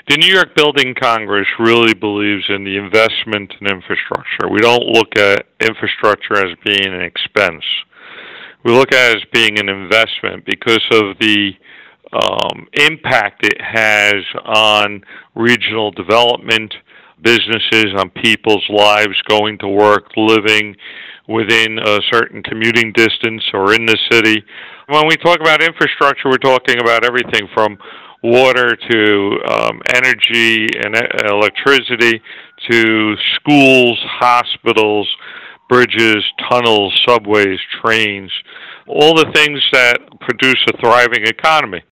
The New York Building Congress really believes in the investment in infrastructure. We don't look at infrastructure as being an expense. We look at it as being an investment because of the impact it has on regional development, businesses, on people's lives, going to work, living within a certain commuting distance or in the city. When we talk about infrastructure, we're talking about everything from water to energy and electricity to schools, hospitals, bridges, tunnels, subways, trains, all the things that produce a thriving economy.